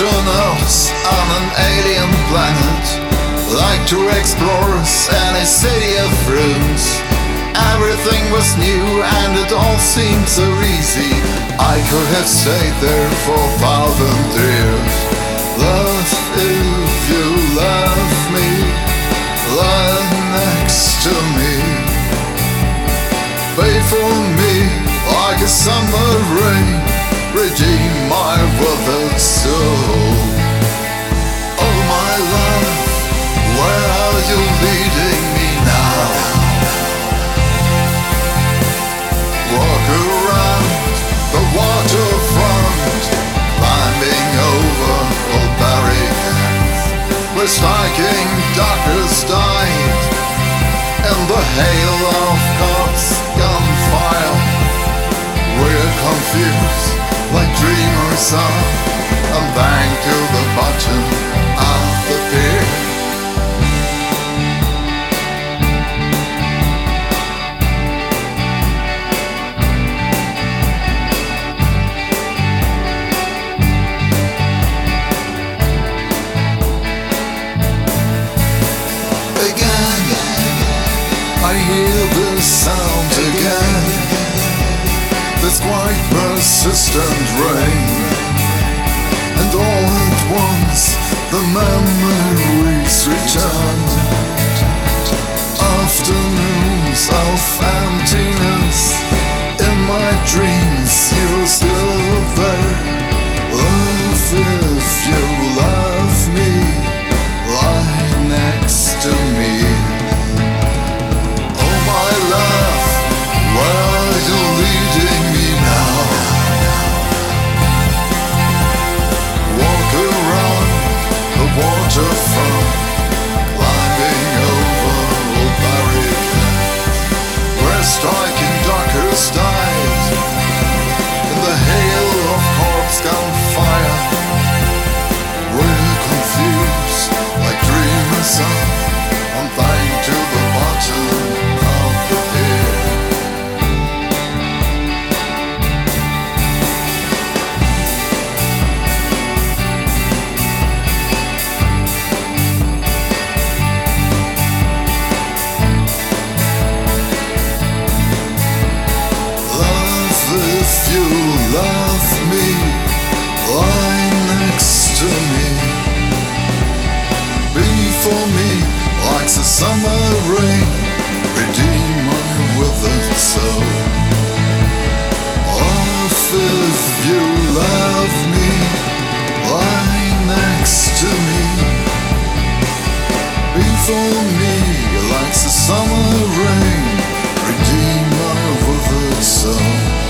astronauts on an alien planet, like to explore any city of ruins. Everything was new and it all seemed so easy. I could have stayed there for 1,000 years. Love, if you love me, lie next to me. Wait for me like a summer rain, redeem my withered soul. Oh my love, where are you leading me now? Walk around the waterfront, climbing over old barricades, where striking darkness died in the hail of God's gunfire. We're confused like dreamers are, and bang to the bottom of the pier. Again, I hear the sound again, this quite persistent rain. And all at once the memories return. Afternoons of emptiness, in my dreams you're still there. Love, if you love me, lie next to me. Oh my love, where are you leading me now? Walk around the waterfront, climbing over old barricades, where striking darkers died in the hail of corpse gunfire. We're confused like dreamers are, on thine to the bottom of the pit. If you love me, lie next to me. Be for me like the summer rain, redeem my withered soul. Oh, if you love me, lie next to me. Be for me like the summer rain, redeem my withered soul.